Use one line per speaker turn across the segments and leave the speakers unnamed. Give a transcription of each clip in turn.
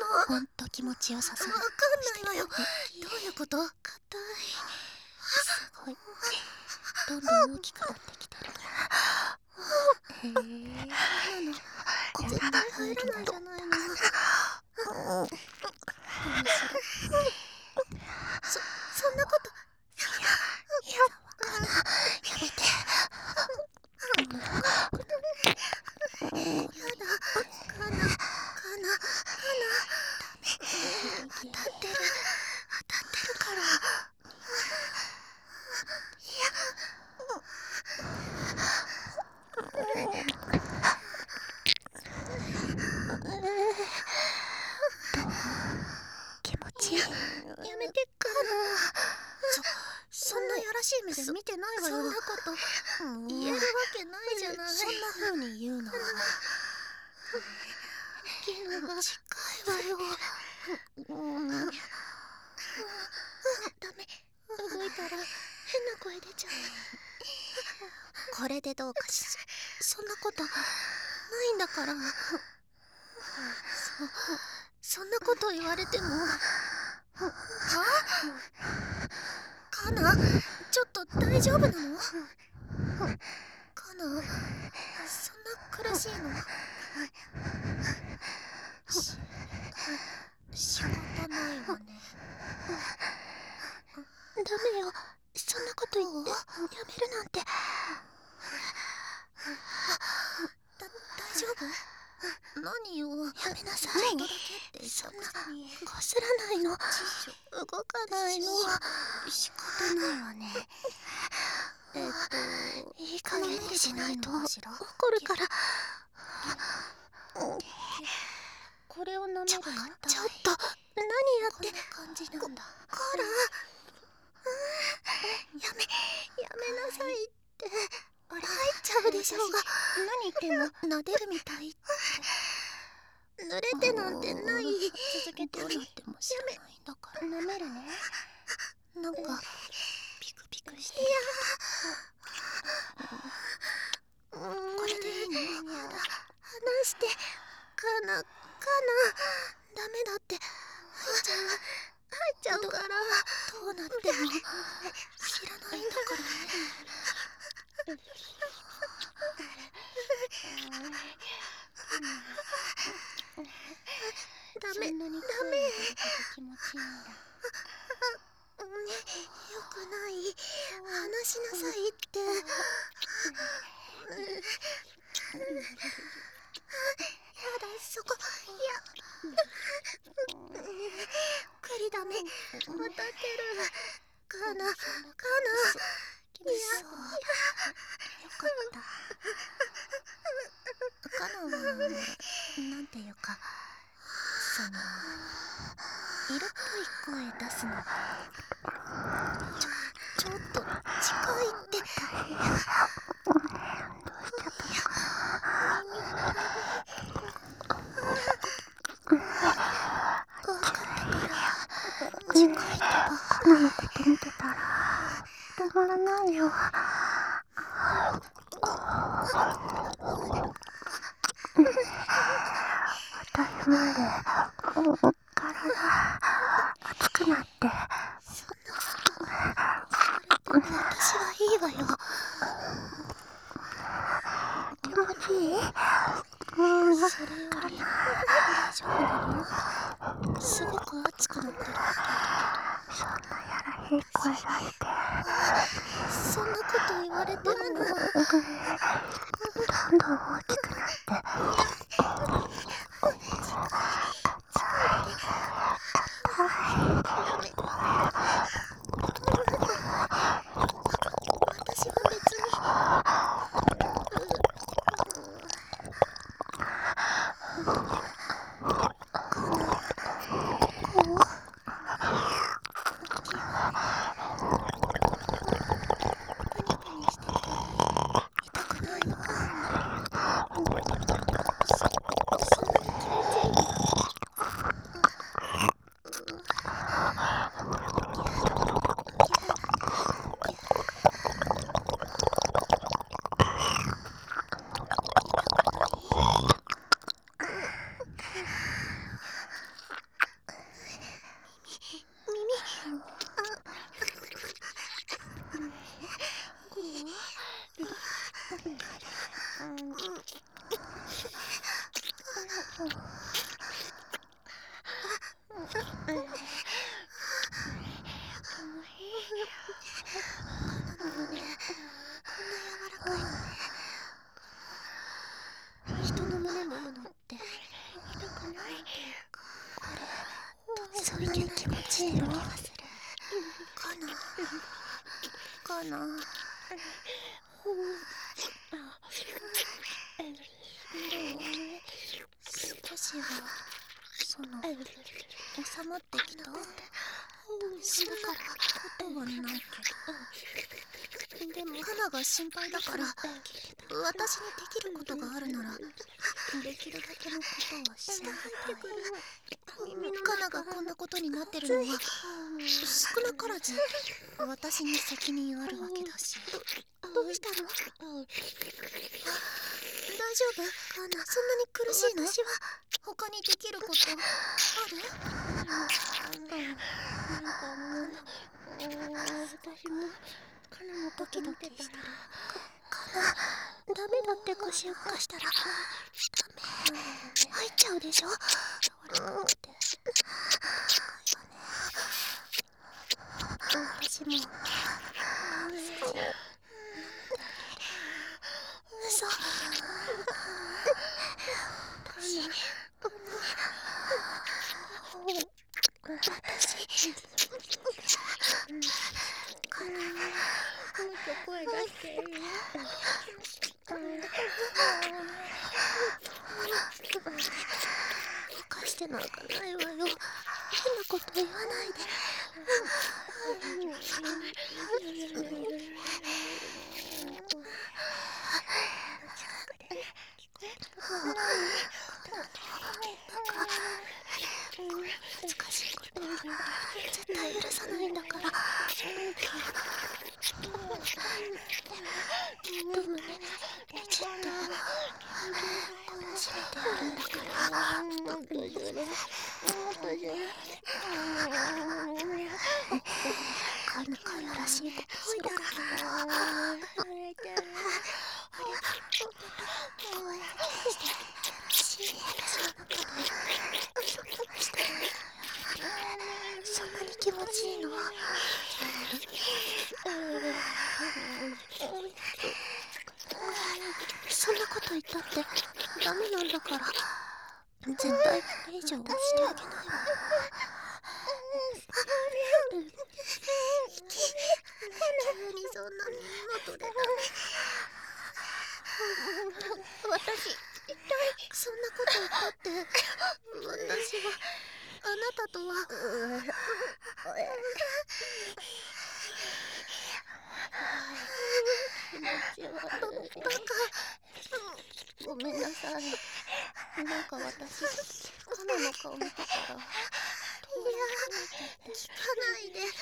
ほんと気持ちよさそう。
わかんないわよ。どういうこと？硬い。
すごい。どんどん大きくなってきてる。へえ。
絶対入らないじゃないの。そんなこと。
やめて。
やだ。かな。当たってるから。
気持ちいい。
やめてかな。そんなやらしい目で見てないわよ。そんなこと言えるわけないじゃない。
そんな風に言うのは
ギヌが近いわよ。ダメ。動いたら変な声出ちゃう。これでどうかしら。そんなことないんだから。そんなこと言われても。は？カナ、ちょっと大丈夫なの？カナ、そんな苦しいの？仕方ないわね。
ダメよ。そんなこと言ってやめるなんて。
大丈夫？何よ。
やめなさい。そんなこすらないの。動かないの。
仕方ないわね。
いい加減にしないと怒るから。
これを舐めるの？
ちょっと何やって。
こんな感じなんだ。
こら。やめなさいって。
あれ、
入っちゃうでしょうが。
何言ってんの？撫でるみたいって。
濡れてなんてない。
続けてどうなっても知らないんだから。
舐めるね。
なんかピクピクしてる。これでいいの？
離してかな。ダメだって。入っちゃうから。
どうなっても知らないんだからね。
ダメ。
そんなに声を上げて気持ちいいんだ。
よくない。話しなさいって。やだ、そこ。クリダメ。また出る。かな。
よかった。カナはなんていうか、色っぽい声出すのちょっと近いって。近いと
カナのこと見てたら止まらないよ。当たり前で体熱くなって。
私はいいわよ。
気持ちいい？
それより大丈夫なの？すごく熱くなってるみたいだ
そんなやらしい声出して。
そんなこと言われても。
どんどん大きくなって。
私は別に。痛くないの？そんなに気持ちいいんだ。 人の胸揉むのって痛くない。これそういう気持ちいいの気がする。かな少しは収まってきた。静かなことはないけど、でもカナが心配だから、私にできることがあるならできるだけのことをしてあげたい。カナがこんなことになってるのは少なからず私に責任あるわけだし。どうしたの？大丈夫？カナ、そんなに苦しいの？私は他にできることある？私もカナの時々してる。カナ、ダメだって腰をかしたらダメ。入っちゃうでしょ？柔らかくて高いわね。私も嘘。声出していい？犯してなんかないわよ。変なこと言わないで。難しいこと絶対許さないんだから。きっと胸ねじってこしめてやるんだから。かよらしいことするから。そんなに気持ちいいの？そんなこと言ったってダメなんだから。絶対これ以上してあげないわ。急にそんな耳元でダメ。私痛い。そんなこと言ったって私はあなたとはバカ。ごめんなさい。なんか私カナの顔見てたら聞かないで。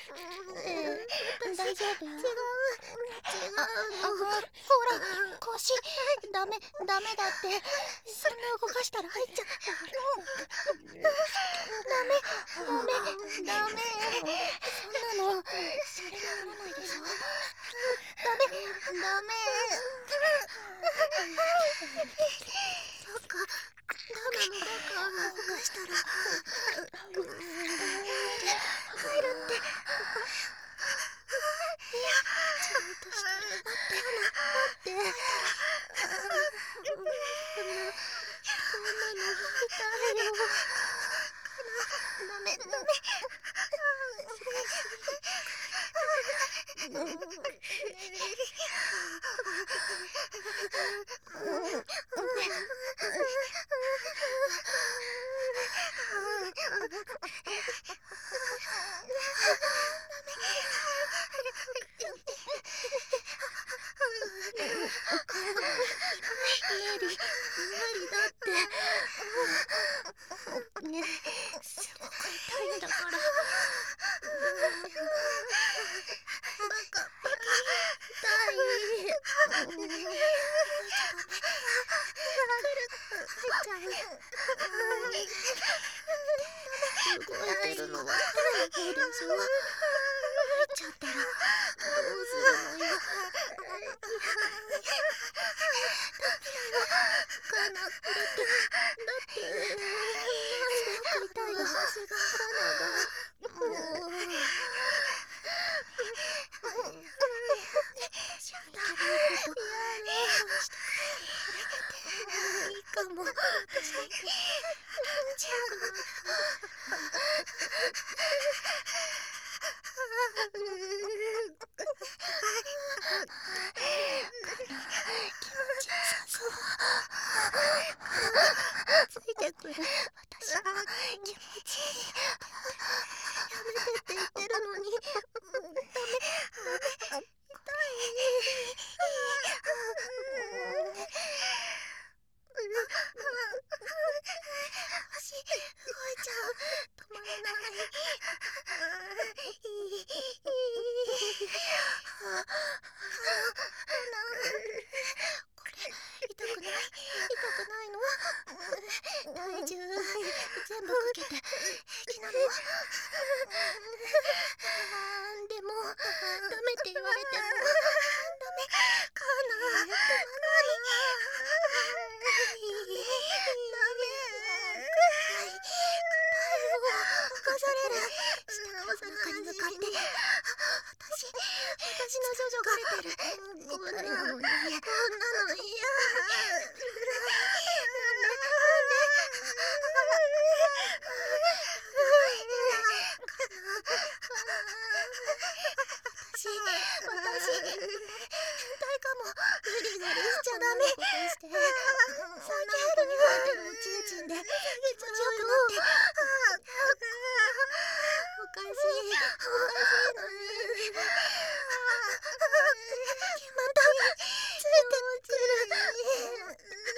大丈夫よ。違うの。ほら腰ダメだって。そんな動かしたら入っちゃう。ダメ。そんなのそれにならないでしょ。ダメ。バカ。カナのバカを動かしたら入るって。いや、ちゃんとして。待って。こんなの痛いよ。ダメ。無理だって。ね、すごく痛いんだから。バカ痛い。入っちゃう。動いてるのはカナの方でしょ。入っちゃったらどうするのよ。カナ、だってついてくる。私は気持ちいい。やめてって言ってるのに。ダメ。痛い。足動いちゃう。止まらない。これ痛くない？痛くないの？体重全部かけて平気なの？でもダメって言われてもダメかな。止まない。ダメ。硬いよ。犯される。下の背中に向かって私のジョジョが出てる。こんなの嫌。こんなの嫌。私変態かも。グリグリしちゃダメ。下げる。入ってるおちんちんで気持ちよくなって。おかしいのに。またついてくる。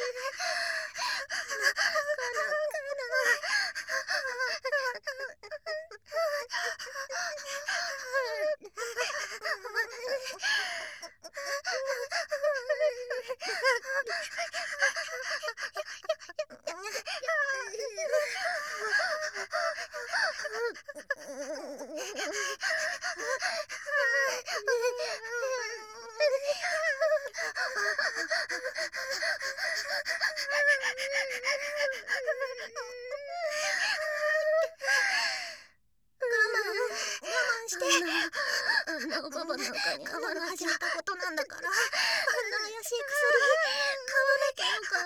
あんなおばばなんかにあんなの始めたことなんだから、あんな怪しい薬買わなきゃよかった。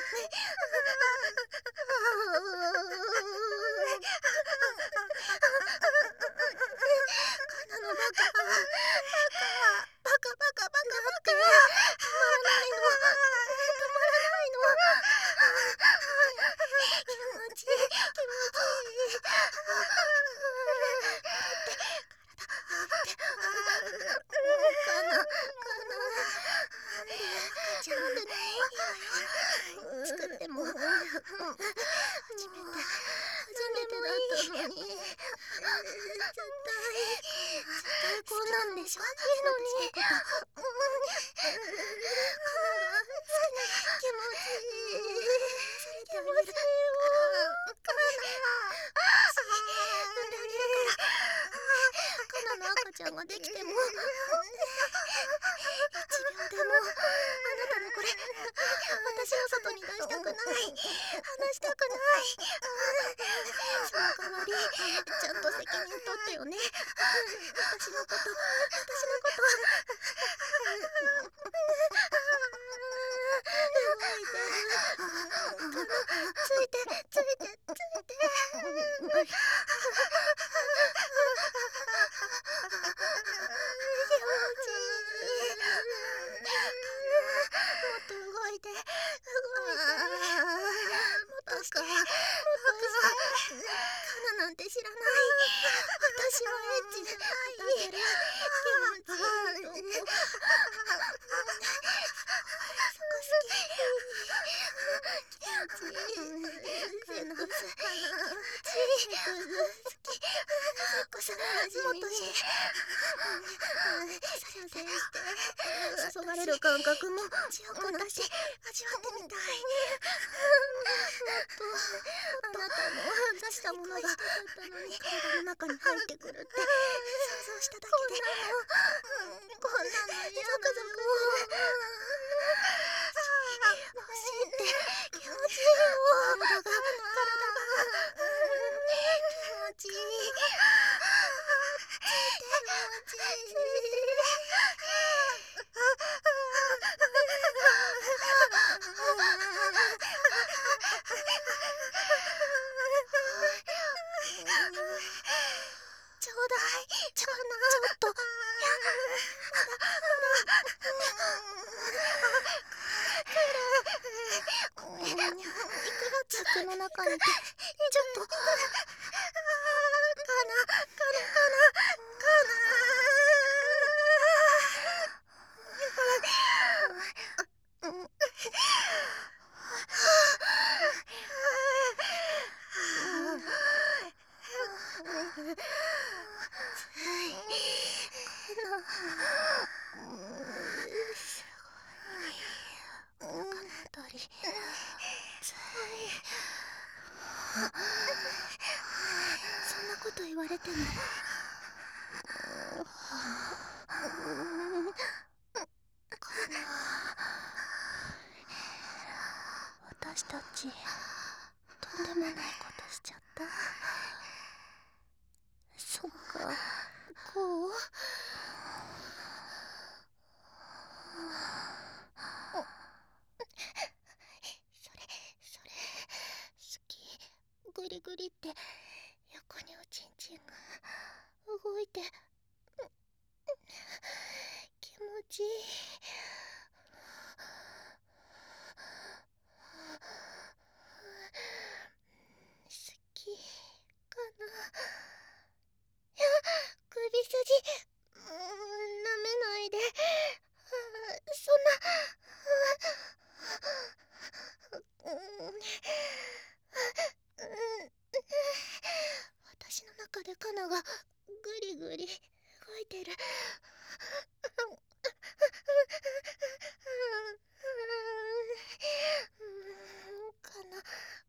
カナのバカって止まらないの。気持ちいい。なんでなの？作っても初めてだったのに。絶対こんなんでしょ。いいのに。カナが気持ちいい。気持ちいいよ。カナの赤ちゃんができても1秒でもあなたのこれ私の外に出したくない。話したくない。その代わりちゃんと責任取ってよね。私のこと動いてる。ついてもっと動いて。もっとして。カナなんて知らない。私はエッチじゃない。気持ちいいとこ。そこ好き。気持ちいい。セックス好き。セックスもっとして。注がれる感覚も強くなって味わってみたい。もっとあなたの出したものが体の中に入ってくるって想像しただけでこんなの嫌だよ。欲しいって気持ちいいよ。体が気持ちいい。気持ちいい。 の中にちょっとかそんなこと言われても私たちとんでもないことしちゃった。そっか、こうそれ好き。グリグリって横におちんちんが動いて気持ちいい。好きかな。いや、首筋舐めないで。そんな私の中でカナがグリグリ動いてる。カナ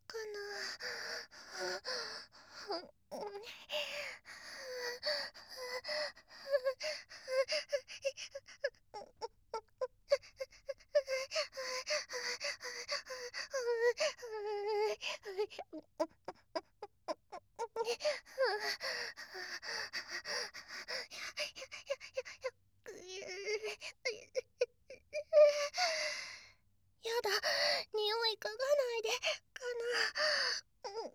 やだ、匂い嗅がないで、かな。